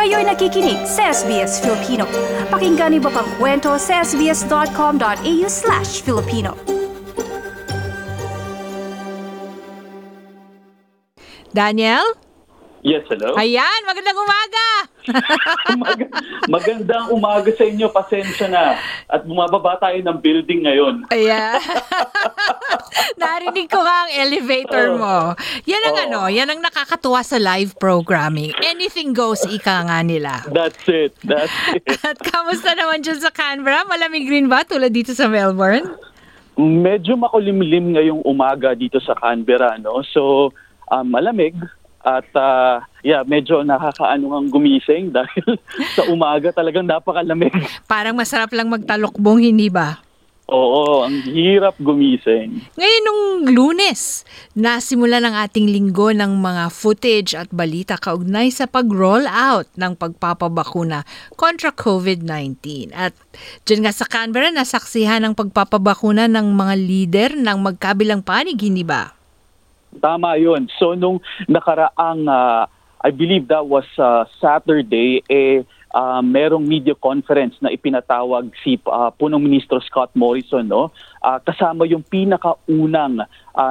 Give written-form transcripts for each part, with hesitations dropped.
Kayo'y nakikinig sa SBS Filipino. Pakinggan niyo pa ang kwento sa sbs.com.au/Filipino. Daniel? Yes, hello. Ayan, magandang umaga! Magandang umaga sa inyo, pasensya na. At bumababa tayo ng building ngayon. Ayan. Narinig ko nga ang elevator mo. Yan ang yan ang nakakatuwa sa live programming. Anything goes, ika nga nila. That's it. At kamusta naman dyan sa Canberra? Malamig rin ba tulad dito sa Melbourne? Medyo makulimlim ngayong umaga dito sa Canberra, no? So, malamig. At medyo nakakaano ang gumising dahil sa umaga talagang napakalamig. Parang masarap lang magtalokbong, hindi ba? Oo, ang hirap gumising. Ngayon nung Lunes, nasimula ng ating linggo ng mga footage at balita kaugnay sa pag-roll out ng pagpapabakuna kontra COVID-19. At dyan nga sa Canberra, nasaksihan ang pagpapabakuna ng mga lider ng magkabilang panig, hindi ba? Tama yun. So, nung nakaraang, I believe that was Saturday, merong media conference na ipinatawag si Punong Ministro Scott Morrison, no? Kasama yung pinakaunang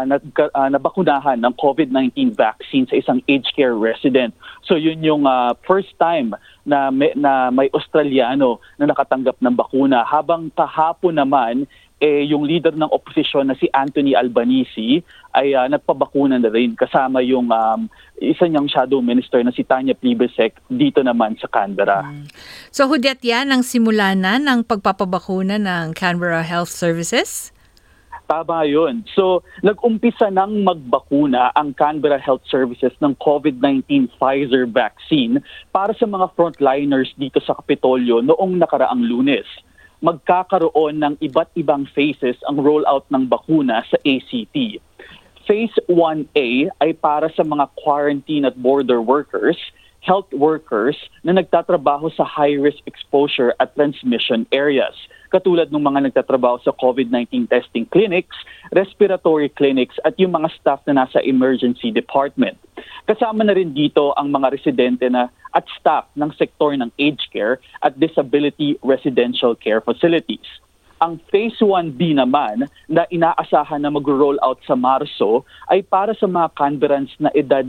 nabakunahan ng COVID-19 vaccine sa isang aged care resident. So, yun yung first time na may Australiano na nakatanggap ng bakuna. Habang kahapon naman, yung leader ng oposisyon na si Anthony Albanese ay nagpabakuna na rin kasama yung isa niyang shadow minister na si Tanya Plibersek dito naman sa Canberra. So hudyat yan ang simula na ng pagpapabakuna ng Canberra Health Services? Tama yun. So nag-umpisa nang magbakuna ang Canberra Health Services ng COVID-19 Pfizer vaccine para sa mga frontliners dito sa Kapitolyo noong nakaraang Lunes. Magkakaroon ng iba't ibang phases ang rollout ng bakuna sa ACT. Phase 1A ay para sa mga quarantine at border workers, health workers na nagtatrabaho sa high-risk exposure at transmission areas, katulad ng mga nagtatrabaho sa COVID-19 testing clinics, respiratory clinics at yung mga staff na nasa emergency department. Kasama na rin dito ang mga residente na at staff ng sektor ng aged care at disability residential care facilities. Ang Phase 1B naman na inaasahan na mag-roll out sa Marso ay para sa mga Canberrans na edad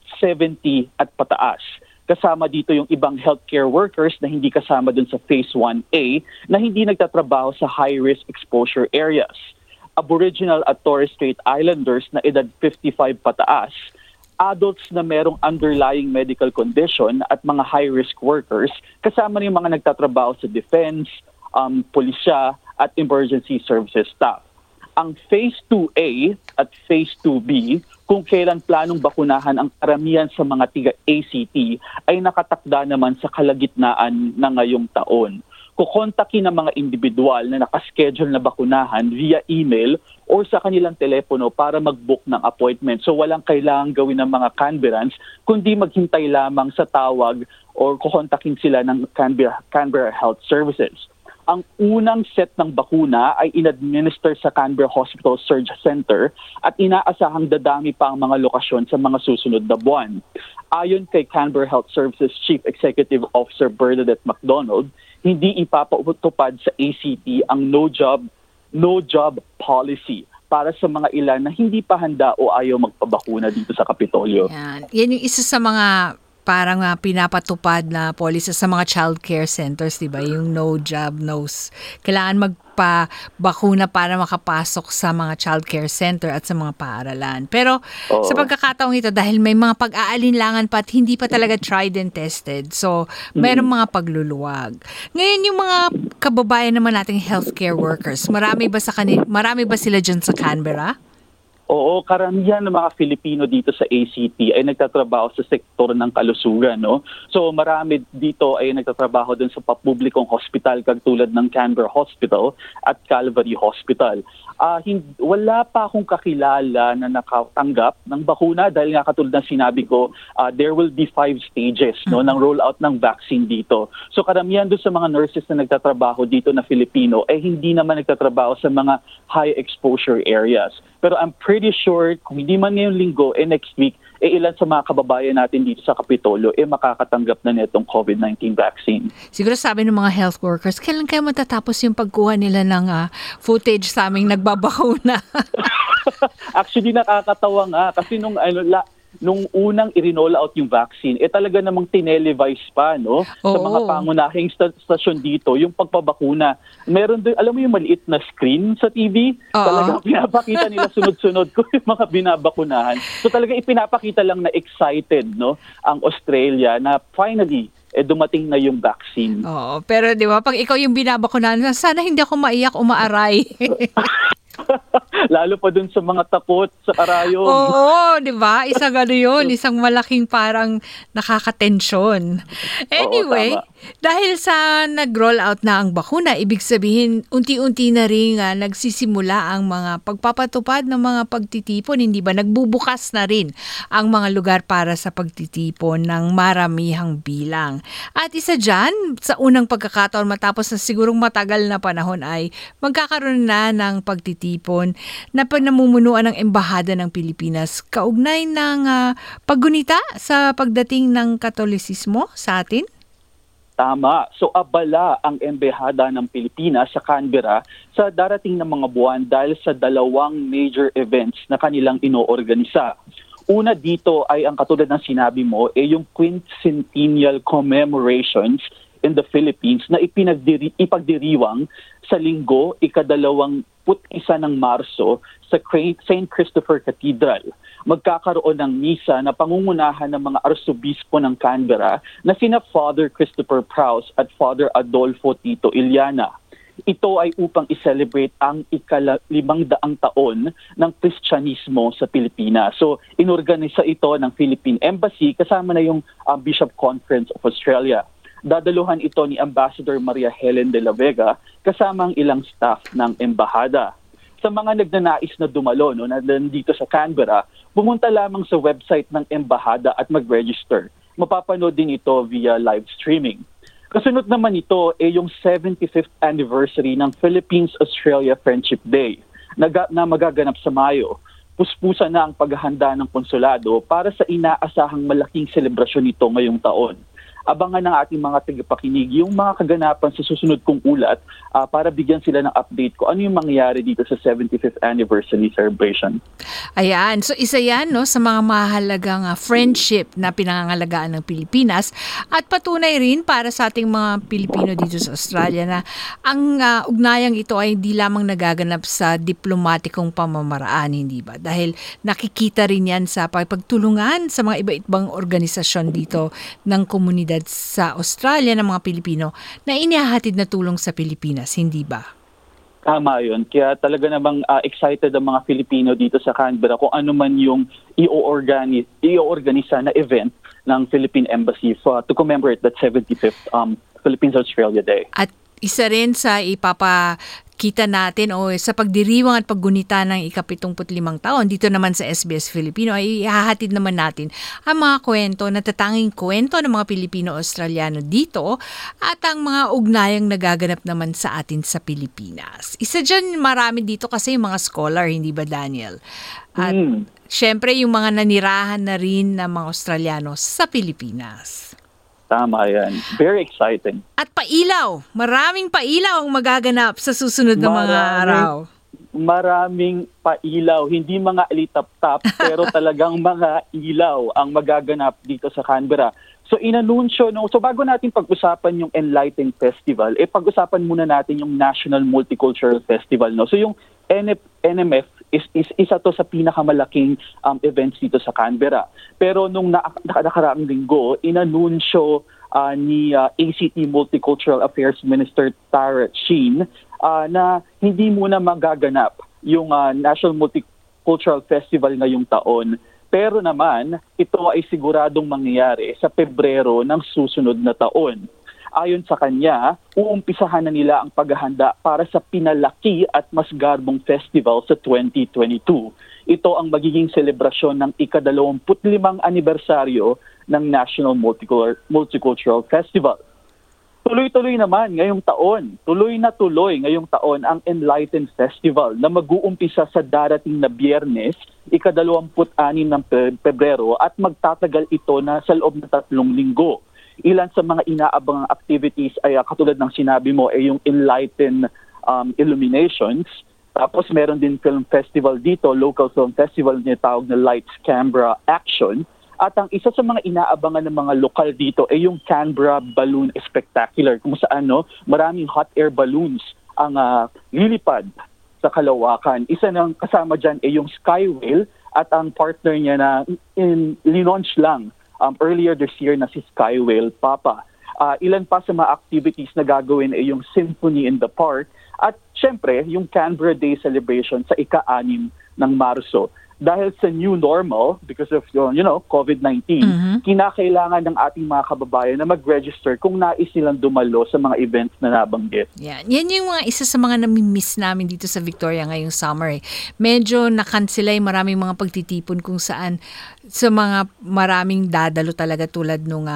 70 at pataas. Kasama dito yung ibang healthcare workers na hindi kasama dun sa Phase 1A na hindi nagtatrabaho sa high-risk exposure areas. Aboriginal at Torres Strait Islanders na edad 55 pataas, adults na merong underlying medical condition at mga high-risk workers, kasama rin mga nagtatrabaho sa defense, pulisya at emergency services staff. Ang Phase 2A at Phase 2B, kung kailan planong bakunahan ang karamihan sa mga tiga-ACT, ay nakatakda naman sa kalagitnaan na ngayong taon. Kukontakin ng mga individual na nakaschedule na bakunahan via email or sa kanilang telepono para mag-book ng appointment. So walang kailangang gawin ng mga Canberrans, kundi maghintay lamang sa tawag or kukontakin sila ng Canberra Health Services. Ang unang set ng bakuna ay in-administer sa Canberra Hospital Surge Center at inaasahang dadami pa ang mga lokasyon sa mga susunod na buwan. Ayon kay Canberra Health Services Chief Executive Officer Bernadette McDonald, hindi ipapatupad sa ACT ang no job policy para sa mga ilan na hindi pa handa o ayaw magpabakuna dito sa Kapitolyo. Yan yung isa sa mga parang pinapatupad na policy sa mga childcare centers, di ba? Yung no job, kailangan magpabakuna para makapasok sa mga childcare center at sa mga paaralan. Pero sa pagkakataong ito, dahil may mga pag-aalinlangan pa at hindi pa talaga tried and tested, so mayroong mga pagluluwag. Ngayon, yung mga kababayan naman nating healthcare workers, marami ba sila dyan sa Canberra? Oo, karamihan ng mga Filipino dito sa ACT ay nagtatrabaho sa sektor ng kalusugan, no? So marami dito ay nagtatrabaho dun sa papublikong hospital katulad ng Canberra Hospital at Calvary Hospital. Wala pa akong kakilala na nakatanggap ng bakuna dahil nga katulad ng sinabi ko, there will be 5 stages ng rollout ng vaccine dito. So karamihan doon sa mga nurses na nagtatrabaho dito na Filipino ay hindi naman nagtatrabaho sa mga high exposure areas. Pero I'm pretty sure kung hindi man ngayong linggo, next week, ilan sa mga kababayan natin dito sa Kapitolyo makakatanggap na nitong COVID-19 vaccine. Siguro sabi ng mga health workers, kailan kaya matatapos yung pagkuha nila ng footage sa aming nagbabakuna? Actually, nakakatawa nga kasi nung unang i-roll out yung vaccine, talaga namang tinelevise pa, no? Sa mga pangunahing stasyon dito, yung pagpabakuna. Meron doon, alam mo yung maliit na screen sa TV? Talagang pinapakita nila sunod-sunod ko yung mga binabakunahan. So talaga ipinapakita lang na excited, no? Ang Australia na finally, dumating na yung vaccine. Oo, pero di ba, pag ikaw yung binabakunahan, sana hindi ako maiyak o maaray. Lalo pa dun sa mga takot sa karayom. Oo, di ba? Isang yun, isang malaking parang nakakatensyon. Anyway, dahil sa nag-roll out na ang bakuna, ibig sabihin, unti-unti na rin nagsisimula ang mga pagpapatupad ng mga pagtitipon, hindi ba? Nagbubukas na rin ang mga lugar para sa pagtitipon ng maramihang bilang. At isa dyan, sa unang pagkakataon matapos na sigurong matagal na panahon ay magkakaroon na ng pagtitipon na namumunuan ng Embahada ng Pilipinas kaugnay ng paggunita sa pagdating ng Katolisismo sa atin? Tama. So abala ang Embahada ng Pilipinas sa Canberra sa darating na mga buwan dahil sa dalawang major events na kanilang inoorganisa. Una dito ay ang katulad ng sinabi mo, yung quincentennial commemorations in the Philippines na ipagdiriwang sa linggo, ika-21 ng Marso sa St. Christopher Cathedral. Magkakaroon ng misa na pangungunahan ng mga arsobispo ng Canberra na sina Father Christopher Prowse at Father Adolfo Tito Iliana. Ito ay upang i-celebrate ang ika-500 taon ng Kristyanismo sa Pilipinas. So, inorganisa ito ng Philippine Embassy kasama na yung Bishop Conference of Australia. Dadaluhan ito ni Ambassador Maria Helen de la Vega kasama ang ilang staff ng embahada. Sa mga nagnanais na dumalo na nandito sa Canberra, pumunta lamang sa website ng embahada at mag-register. Mapapanood din ito via live streaming. Kasunod naman ito yung 75th anniversary ng Philippines-Australia Friendship Day na magaganap sa Mayo. Puspusan na ang paghahanda ng konsulado para sa inaasahang malaking selebrasyon nito ngayong taon. Abangan ng ating mga tagapakinig yung mga kaganapan sa susunod kong ulat para bigyan sila ng update ko ano yung mangyayari dito sa 75th anniversary celebration. Ayan. So isa yan sa mga mahalagang friendship na pinangangalagaan ng Pilipinas at patunay rin para sa ating mga Pilipino dito sa Australia na ang ugnayang ito ay hindi lamang nagaganap sa diplomatikong pamamaraan, hindi ba? Dahil nakikita rin yan sa pagtulungan sa mga iba-ibang organisasyon dito ng komunidad sa Australia ng mga Pilipino na inihahatid na tulong sa Pilipinas, hindi ba? Tama yun. Kaya talaga namang excited ang mga Pilipino dito sa Canberra kung ano man yung i-organisa na event ng Philippine Embassy to commemorate that 75th Philippines-Australia Day. At isa rin sa ipapakita natin sa pagdiriwang at paggunita ng ika-75 taon dito naman sa SBS Filipino ay ihahatid naman natin ang mga kwento, natatanging kwento ng mga Pilipino-Australiano dito at ang mga ugnayang nagaganap naman sa atin sa Pilipinas. Isa dyan marami dito kasi yung mga scholar, hindi ba Daniel? At syempre yung mga nanirahan na rin ng mga Australiano sa Pilipinas. Tama yan. Very exciting. At pailaw. Maraming pailaw ang magaganap sa susunod na mga araw. Maraming pailaw. Hindi mga alitap-tap, pero talagang mga ilaw ang magaganap dito sa Canberra. So inanunsyo, so bago natin pag-usapan yung Enlighten Festival, pag-usapan muna natin yung National Multicultural Festival. So yung NMF is isa to sa pinakamalaking events dito sa Canberra. Pero nung nakaraang linggo, inanunsyo ni ACT Multicultural Affairs Minister Tara Sheen na hindi muna magaganap yung National Multicultural Festival ngayong taon. Pero naman, ito ay siguradong mangyayari sa Pebrero ng susunod na taon. Ayon sa kanya, uumpisahan na nila ang paghahanda para sa pinalaki at mas garbong festival sa 2022. Ito ang magiging selebrasyon ng ika-25 anibersaryo ng National Multicultural Festival. Tuloy-tuloy naman ngayong taon, tuloy na tuloy ngayong taon ang Enlighten Festival na mag-uumpisa sa darating na Biyernes, ika-26 ng Pebrero at magtatagal ito na sa loob ng 3 linggo. Ilan sa mga inaabangang activities ay katulad ng sinabi mo ay yung Enlighten Illuminations. Tapos meron din film festival dito, local film festival na tawag na Lights, Canberra, Action. At ang isa sa mga inaabangan ng mga lokal dito ay yung Canberra Balloon Spectacular, kung saan maraming hot air balloons ang lilipad sa kalawakan. Isa ng kasama dyan ay yung Sky Whale at ang partner niya na linaunch lang earlier this year na si Sky Whale Papa. Ilan pa sa mga activities na gagawin ay yung Symphony in the Park at syempre yung Canberra Day celebration sa ika-6 ng Marso. Dahil sa new normal, because of COVID-19, kinakailangan ng ating mga kababayan na mag-register kung nais nilang dumalo sa mga events na nabanggit. Yan yung mga isa sa mga nami-miss namin dito sa Victoria ngayong summer. Medyo nakansela yung maraming mga pagtitipon kung saan sa mga maraming dadalo talaga tulad nung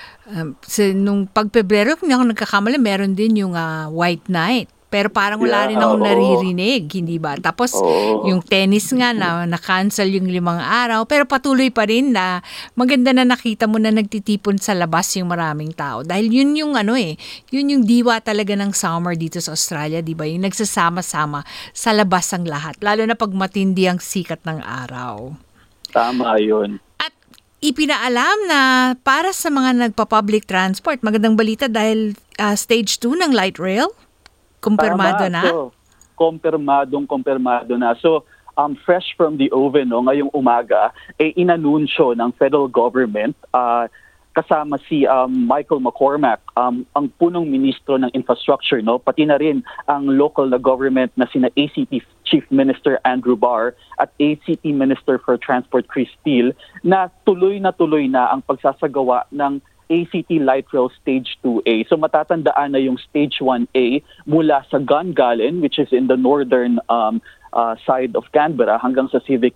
pag-Pebrero, kung ako nagkakamali, meron din yung White Night. Pero parang wala rin akong naririnig, hindi ba? Tapos yung tennis nga na-cancel yung 5 araw, pero patuloy pa rin na maganda na nakita mo na nagtitipon sa labas yung maraming tao. Dahil yun yung yun yung diwa talaga ng summer dito sa Australia, di ba? Yung nagsasama-sama sa labas ang lahat, lalo na pag matindi ang sikat ng araw. Tama yun. At ipinaalam na para sa mga nagpa-public transport, magandang balita dahil stage 2 ng light rail, kumpirmado na? So, kumpirmado na. So, fresh from the oven, ngayong umaga, inanunsyo ng federal government kasama si Michael McCormack, ang punong ministro ng infrastructure, pati na rin ang local na government na sina ACT Chief Minister Andrew Barr at ACT Minister for Transport Chris Steele, na tuloy na ang pagsasagawa ng ACT Light Rail Stage 2A. So matatandaan na yung Stage 1A mula sa Gungahlin, which is in the northern side of Canberra, hanggang sa Civic,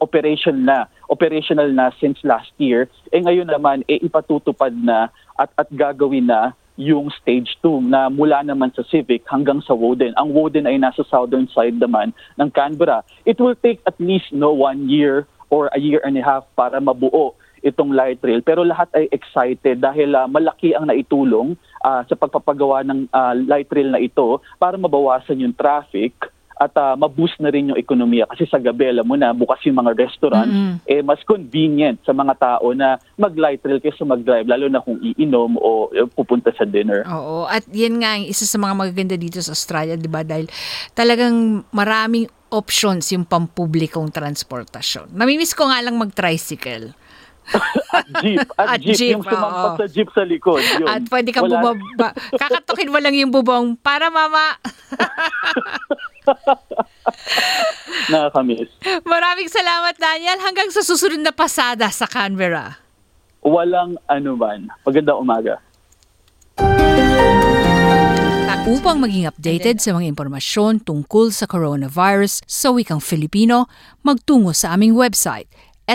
operational na since last year. Ngayon naman, ipatutupad na at gagawin na yung Stage 2 na mula naman sa Civic hanggang sa Woden. Ang Woden ay nasa southern side naman ng Canberra. It will take at least 1 year or a year and a half para mabuo itong light rail, pero lahat ay excited dahil malaki ang naitulong sa pagpapagawa ng light rail na ito para mabawasan yung traffic at ma-boost na rin yung ekonomiya kasi sa gabi, alam mo na, bukas yung mga restaurant, mas convenient sa mga tao na mag-light rail kaysa mag-drive, lalo na kung iinom o pupunta sa dinner. Oo, at yan nga ang isa sa mga magaganda dito sa Australia, di ba? Dahil talagang maraming options yung pampublikong transportasyon. Namimiss ko nga lang mag-tricycle. At jeep. Yung sumampas sa jeep sa likod. Yun. At pwede kang bumaba. Kakatukin mo lang yung bubong para mama. Nakakamiss. Maraming salamat, Daniel. Hanggang sa susunod na pasada sa Canberra. Walang anuman. Magandang umaga. Upang maging updated sa mga impormasyon tungkol sa coronavirus sa wikang Filipino, magtungo sa aming website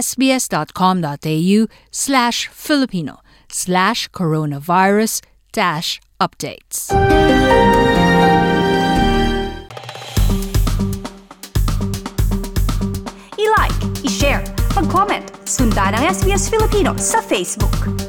sbs.com.au/Filipino/coronavirus-updates. I-like, i-share, mag-comment, sundan ang SBS Filipino sa Facebook.